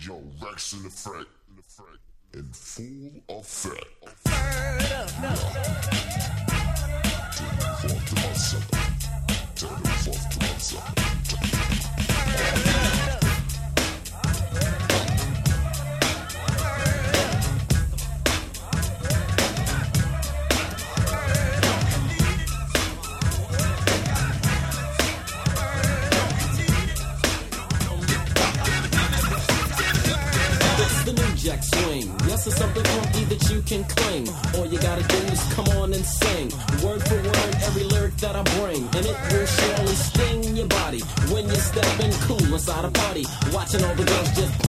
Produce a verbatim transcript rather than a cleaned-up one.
Yo, Rex in effect, in effect, in full effect. Turn it off to my sucker. Turn it off to my sucker. Jack swing. Yes, it's something funky that you can cling. All you gotta do is come on and sing. Word for word, every lyric that I bring. And it will surely sting your body when you're stepping cool inside a party. Watching all the girls just